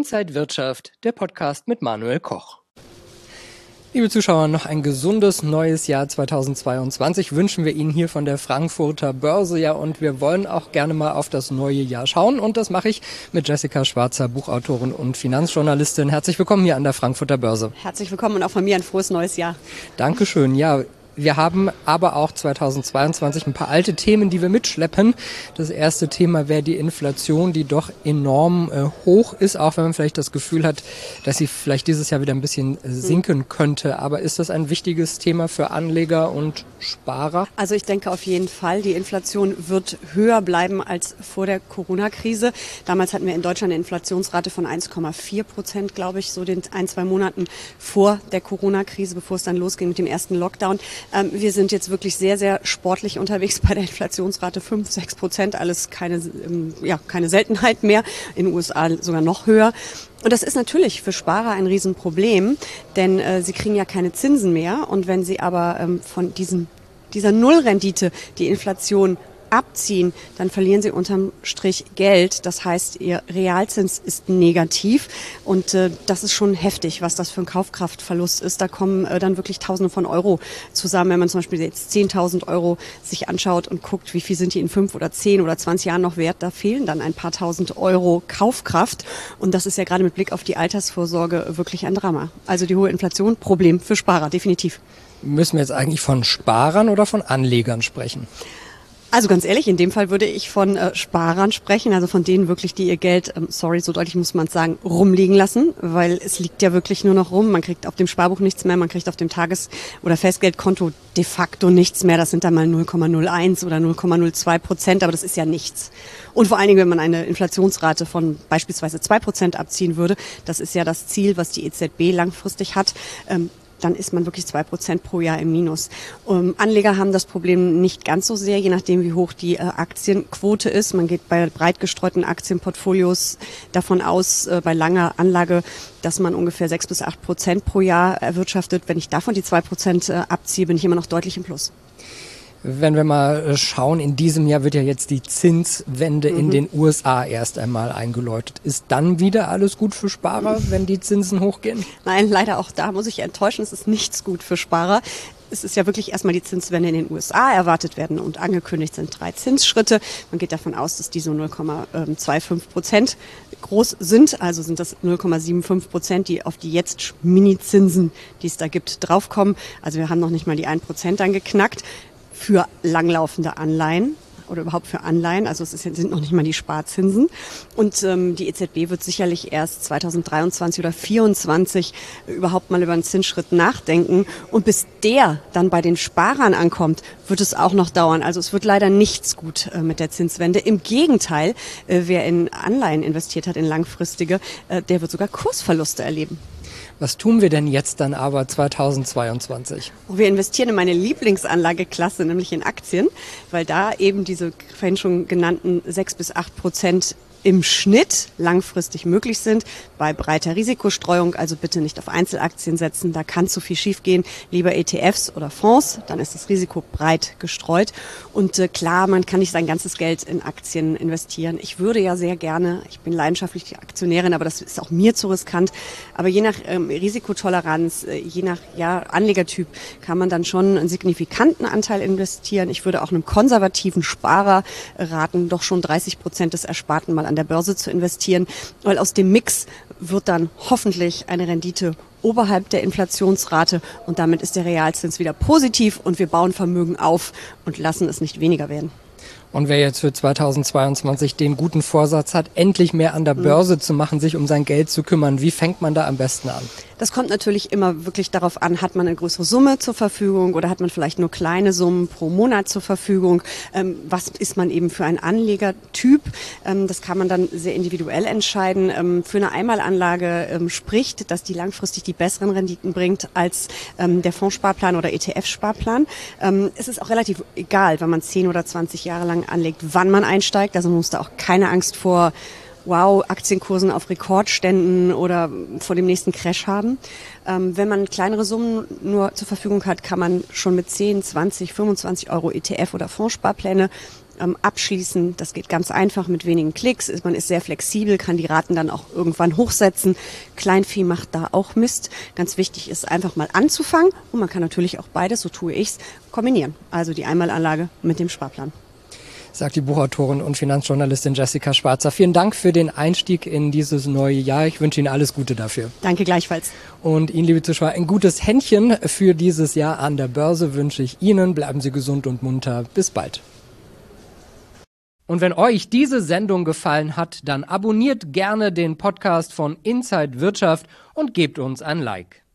Inside Wirtschaft, der Podcast mit Manuel Koch. Liebe Zuschauer, noch ein gesundes neues Jahr 2022 wünschen wir Ihnen hier von der Frankfurter Börse. Ja, und wir wollen auch gerne mal auf das neue Jahr schauen. Und das mache ich mit Jessica Schwarzer, Buchautorin und Finanzjournalistin. Herzlich willkommen hier an der Frankfurter Börse. Herzlich willkommen und auch von mir ein frohes neues Jahr. Dankeschön. Ja, wir haben aber auch 2022 ein paar alte Themen, die wir mitschleppen. Das erste Thema wäre die Inflation, die doch enorm hoch ist, auch wenn man vielleicht das Gefühl hat, dass sie vielleicht dieses Jahr wieder ein bisschen sinken könnte. Aber ist das ein wichtiges Thema für Anleger und Sparer? Also ich denke auf jeden Fall, die Inflation wird höher bleiben als vor der Corona-Krise. Damals hatten wir in Deutschland eine Inflationsrate von 1,4%, glaube ich, so den 1-2 Monaten vor der Corona-Krise, bevor es dann losging mit dem ersten Lockdown. Wir sind jetzt wirklich sehr, sehr sportlich unterwegs bei der Inflationsrate, 5-6%, alles keine Seltenheit mehr, in den USA sogar noch höher. Und das ist natürlich für Sparer ein Riesenproblem, denn sie kriegen ja keine Zinsen mehr. Und wenn sie aber von dieser Nullrendite die Inflation abziehen, dann verlieren sie unterm Strich Geld. Das heißt, ihr Realzins ist negativ und das ist schon heftig, was das für ein Kaufkraftverlust ist. Da kommen dann wirklich Tausende von Euro zusammen. Wenn man zum Beispiel jetzt 10.000 Euro sich anschaut und guckt, wie viel sind die in 5 oder 10 oder 20 Jahren noch wert, da fehlen dann ein paar tausend Euro Kaufkraft. Und das ist ja gerade mit Blick auf die Altersvorsorge wirklich ein Drama. Also die hohe Inflation, Problem für Sparer, definitiv. Müssen wir jetzt eigentlich von Sparern oder von Anlegern sprechen? Also ganz ehrlich, in dem Fall würde ich von Sparern sprechen, also von denen wirklich, die ihr Geld, so deutlich muss man es sagen, rumliegen lassen, weil es liegt ja wirklich nur noch rum. Man kriegt auf dem Sparbuch nichts mehr, man kriegt auf dem Tages- oder Festgeldkonto de facto nichts mehr. Das sind dann mal 0,01 oder 0,02%, aber das ist ja nichts. Und vor allen Dingen, wenn man eine Inflationsrate von beispielsweise 2% abziehen würde, das ist ja das Ziel, was die EZB langfristig hat, dann ist man wirklich 2% pro Jahr im Minus. Anleger haben das Problem nicht ganz so sehr, je nachdem wie hoch die Aktienquote ist. Man geht bei breit gestreuten Aktienportfolios davon aus, bei langer Anlage, dass man ungefähr 6-8% pro Jahr erwirtschaftet. Wenn ich davon die 2% abziehe, bin ich immer noch deutlich im Plus. Wenn wir mal schauen, in diesem Jahr wird ja jetzt die Zinswende in den USA erst einmal eingeläutet. Ist dann wieder alles gut für Sparer, wenn die Zinsen hochgehen? Nein, leider auch da muss ich enttäuschen. Es ist nichts gut für Sparer. Es ist ja wirklich erstmal die Zinswende in den USA. Erwartet werden und angekündigt sind 3 Zinsschritte. Man geht davon aus, dass die so 0,25% groß sind. Also sind das 0,75%, die auf die jetzt Mini-Zinsen, die es da gibt, draufkommen. Also wir haben noch nicht mal die 1% dann geknackt. Für langlaufende Anleihen oder überhaupt für Anleihen. Also sind noch nicht mal die Sparzinsen. Und die EZB wird sicherlich erst 2023 oder 2024 überhaupt mal über einen Zinsschritt nachdenken. Und bis der dann bei den Sparern ankommt, wird es auch noch dauern. Also es wird leider nichts gut mit der Zinswende. Im Gegenteil, wer in Anleihen investiert hat, in langfristige, der wird sogar Kursverluste erleben. Was tun wir denn jetzt dann aber 2022? Wir investieren in meine Lieblingsanlageklasse, nämlich in Aktien, weil da eben diese vorhin schon genannten 6-8% im Schnitt langfristig möglich sind, bei breiter Risikostreuung, also bitte nicht auf Einzelaktien setzen, da kann zu viel schiefgehen, lieber ETFs oder Fonds, dann ist das Risiko breit gestreut und klar, man kann nicht sein ganzes Geld in Aktien investieren. Ich würde ja sehr gerne, ich bin leidenschaftliche Aktionärin, aber das ist auch mir zu riskant, aber je nach Risikotoleranz, je nach Anlegertyp kann man dann schon einen signifikanten Anteil investieren. Ich würde auch einem konservativen Sparer raten, doch schon 30% des Ersparten mal an der Börse zu investieren, weil aus dem Mix wird dann hoffentlich eine Rendite oberhalb der Inflationsrate und damit ist der Realzins wieder positiv und wir bauen Vermögen auf und lassen es nicht weniger werden. Und wer jetzt für 2022 den guten Vorsatz hat, endlich mehr an der Börse zu machen, sich um sein Geld zu kümmern, wie fängt man da am besten an? Das kommt natürlich immer wirklich darauf an, hat man eine größere Summe zur Verfügung oder hat man vielleicht nur kleine Summen pro Monat zur Verfügung? Was ist man eben für ein Anlegertyp? Das kann man dann sehr individuell entscheiden. Für eine Einmalanlage spricht, dass die langfristig die besseren Renditen bringt als der Fondssparplan oder ETF-Sparplan. Es ist auch relativ egal, wenn man 10 oder 20 Jahre lang anlegt, wann man einsteigt. Also man muss da auch keine Angst vor Aktienkursen auf Rekordständen oder vor dem nächsten Crash haben. Wenn man kleinere Summen nur zur Verfügung hat, kann man schon mit 10, 20, 25 Euro ETF oder Fondssparpläne abschließen. Das geht ganz einfach mit wenigen Klicks. Man ist sehr flexibel, kann die Raten dann auch irgendwann hochsetzen. Kleinvieh macht da auch Mist. Ganz wichtig ist einfach mal anzufangen und man kann natürlich auch beides, so tue ich's, kombinieren. Also die Einmalanlage mit dem Sparplan. Sagt die Buchautorin und Finanzjournalistin Jessica Schwarzer. Vielen Dank für den Einstieg in dieses neue Jahr. Ich wünsche Ihnen alles Gute dafür. Danke gleichfalls. Und Ihnen, liebe Zuschauer, ein gutes Händchen für dieses Jahr an der Börse wünsche ich Ihnen. Bleiben Sie gesund und munter. Bis bald. Und wenn euch diese Sendung gefallen hat, dann abonniert gerne den Podcast von Inside Wirtschaft und gebt uns ein Like.